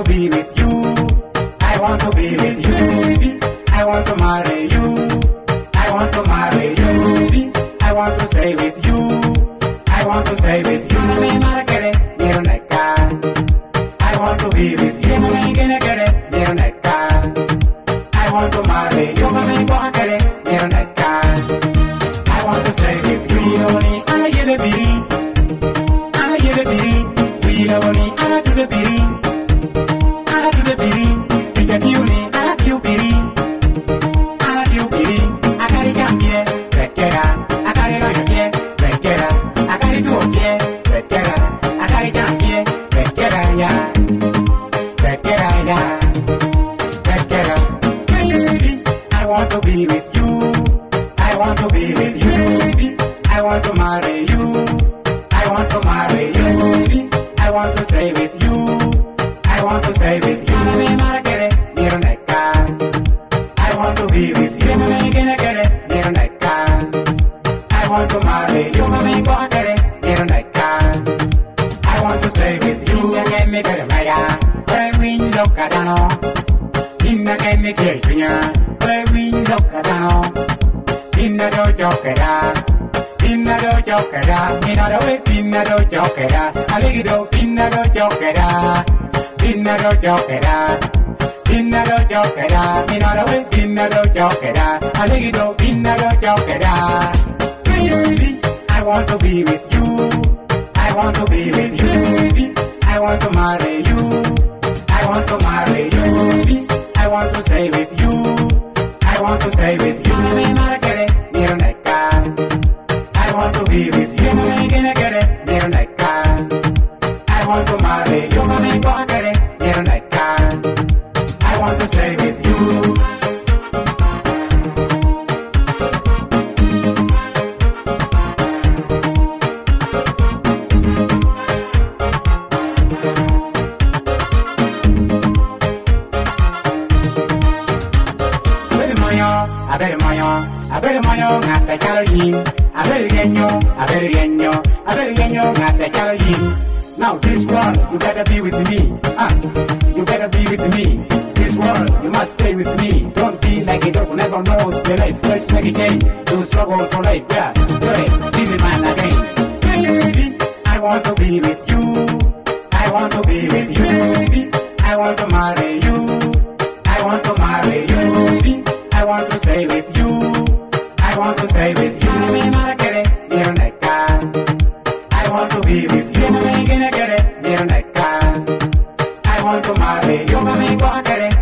to be with you. I want to be with you, baby. I want to marry you. I want to marry you, baby. I want to stay with you. I want to stay with you. I want to be with you. I want to marry you. I want to stay with you. I get a biri. I get a biri. We don't need I do the biri. I do the biri. It's a beauty. I do biri. I do biri. I got it down here. Let's get out. I got it on your ear. Let's get out. I got it on here. Let's get out. I got it down here. Let's get out, yeah. Let's get out, yeah. Let's get out. Baby, I want to be with you. I want to be with you, baby. I want to marry you. I want to marry you, baby. I want to stay with you. I want to stay with you. I want to be with you. I want to marry you. I want to stay with you. Pinnado chokera, minado e pinnado chokera, aligido pinnado chokera, pinnado chokera, pinnado chokera, minado e pinnado chokera, aligido pinnado chokera. Baby, I want to be with you. I want to be with you, baby. I want to marry you. I want to marry you, baby. I want to stay with you. I want to stay with you. I want to be with you. I want to marry you. I want to stay with you. I better moyo, ngata chalo yin. I better genyo, ngata chalo yin. Now this world, you better be with me. You better be with me. This world, you must stay with me. Don't be like a dog who never knows the life. Let's make a change. Don't struggle for life, yeah. Hey, this is man again. Baby, I want to be with you. I want to be with you, baby. I want to marry you. I want to marry you, baby. I want to stay with you. I want to stay with you. I want to be with you. I want to marry you.